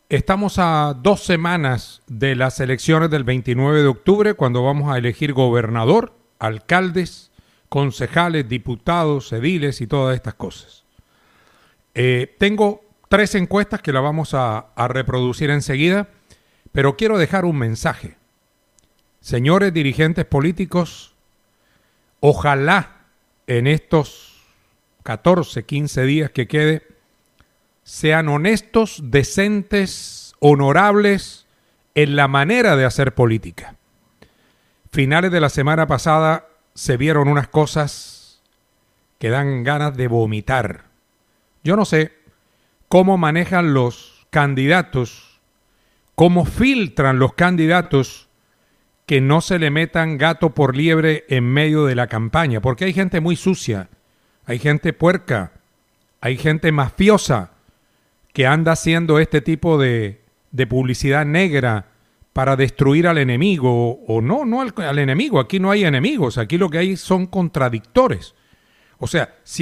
Estamos a 2 semanas de las elecciones del 29 de octubre, cuando vamos a elegir gobernador, alcaldes, concejales, diputados, ediles y todas estas cosas. Tengo 3 encuestas que las vamos a reproducir enseguida, pero quiero dejar un mensaje. Señores dirigentes políticos, ojalá en estos 14, 15 días que quede, sean honestos, decentes, honorables en la manera de hacer política. Finales de la semana pasada se vieron unas cosas que dan ganas de vomitar. Yo no sé cómo manejan los candidatos, cómo filtran los candidatos que no se le metan gato por liebre en medio de la campaña, porque hay gente muy sucia, hay gente puerca, hay gente mafiosa que anda haciendo este tipo de publicidad negra para destruir al enemigo, o no al enemigo. Aquí no hay enemigos, aquí lo que hay son contradictores. O sea, si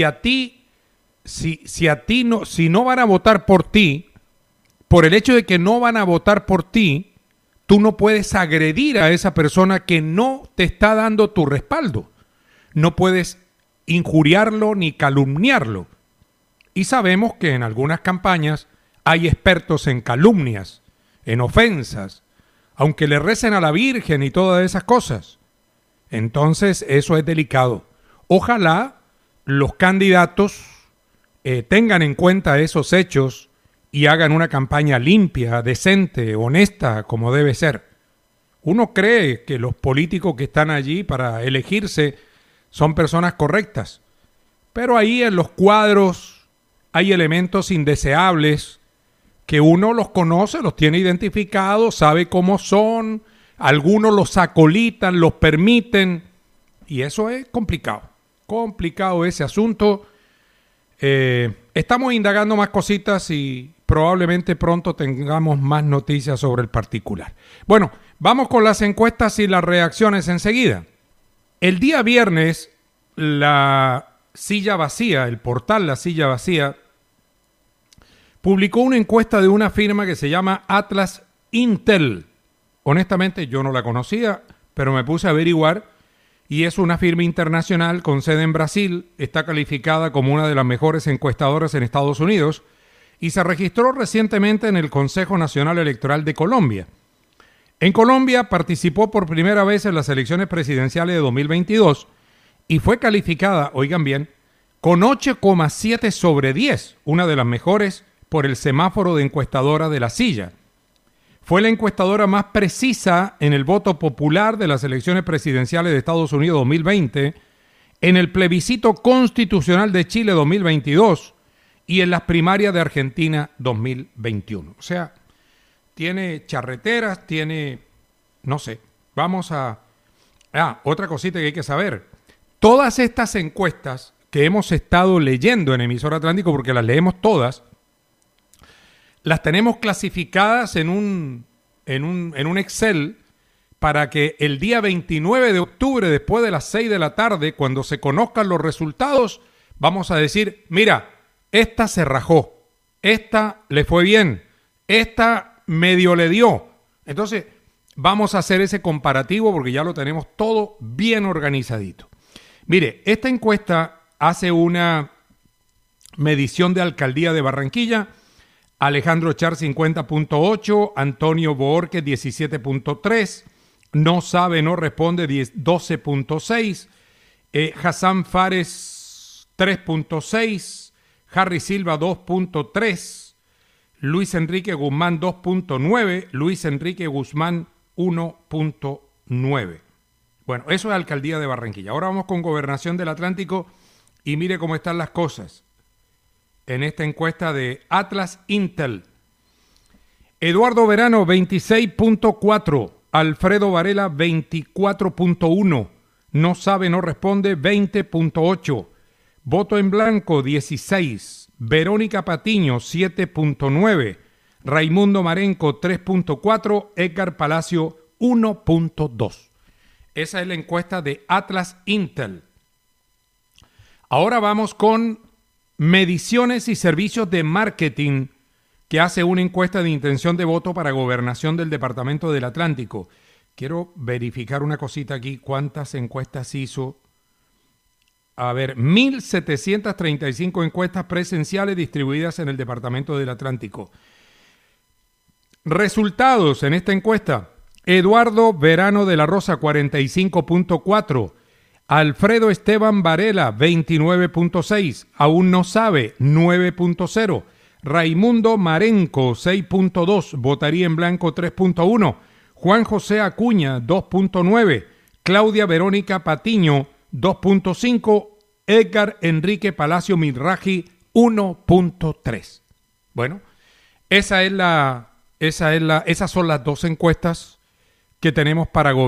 no van a votar por ti, por el hecho de que no van a votar por ti, tú no puedes agredir a esa persona que no te está dando tu respaldo. No puedes injuriarlo ni calumniarlo. Y sabemos que en algunas campañas hay expertos en calumnias, en ofensas, aunque le recen a la Virgen y todas esas cosas. Entonces eso es delicado. Ojalá los candidatos tengan en cuenta esos hechos y hagan una campaña limpia, decente, honesta, como debe ser. Uno cree que los políticos que están allí para elegirse son personas correctas, pero ahí en los cuadros hay elementos indeseables que uno los conoce, los tiene identificados, sabe cómo son, algunos los acolitan, los permiten, y eso es complicado ese asunto. Estamos indagando más cositas y probablemente pronto tengamos más noticias sobre el particular. Bueno, vamos con las encuestas y las reacciones enseguida. El día viernes, La Silla Vacía, el portal La Silla Vacía, publicó una encuesta de una firma que se llama Atlas Intel. Honestamente, yo no la conocía, pero me puse a averiguar y es una firma internacional con sede en Brasil. Está calificada como una de las mejores encuestadoras en Estados Unidos y se registró recientemente en el Consejo Nacional Electoral de Colombia. En Colombia participó por primera vez en las elecciones presidenciales de 2022 y fue calificada, oigan bien, con 8,7 sobre 10, una de las mejores por el semáforo de encuestadora de La Silla. Fue la encuestadora más precisa en el voto popular de las elecciones presidenciales de Estados Unidos 2020, en el plebiscito constitucional de Chile 2022 y en las primarias de Argentina 2021. O sea, tiene charreteras, tiene, no sé, vamos a... otra cosita que hay que saber. Todas estas encuestas que hemos estado leyendo en Emisora Atlántico, porque las leemos todas, las tenemos clasificadas en un Excel para que el día 29 de octubre, después de las 6 de la tarde, cuando se conozcan los resultados, vamos a decir, mira, esta se rajó, esta le fue bien, esta medio le dio. Entonces, vamos a hacer ese comparativo porque ya lo tenemos todo bien organizadito. Mire, esta encuesta hace una medición de alcaldía de Barranquilla. Alejandro Char 50.8, Antonio Boorquez 17.3, No Sabe, No Responde 12.6, Hassan Fares 3.6, Harry Silva 2.3, Luis Enrique Guzmán 2.9, Luis Enrique Guzmán 1.9. Bueno, eso es alcaldía de Barranquilla. Ahora vamos con Gobernación del Atlántico y mire cómo están las cosas. En esta encuesta de Atlas Intel, Eduardo Verano 26.4, Alfredo Varela 24.1, No Sabe, No Responde 20.8, Voto en Blanco 16, Verónica Patiño 7.9, Raimundo Marenco 3.4, Edgar Palacio 1.2. Esa es la encuesta de Atlas Intel. Ahora vamos con mediciones y servicios de marketing que hace una encuesta de intención de voto para gobernación del Departamento del Atlántico. Quiero verificar una cosita aquí. ¿Cuántas encuestas hizo? A ver, 1.735 encuestas presenciales distribuidas en el Departamento del Atlántico. Resultados en esta encuesta. Eduardo Verano de la Rosa, 45.4. Alfredo Esteban Varela, 29.6. Aún no sabe, 9.0. Raimundo Marenco, 6.2. Votaría en blanco, 3.1. Juan José Acuña, 2.9. Claudia Verónica Patiño, 2.5. Edgar Enrique Palacio Milraji, 1.3. Bueno, esas son las dos encuestas que tenemos para gobernar.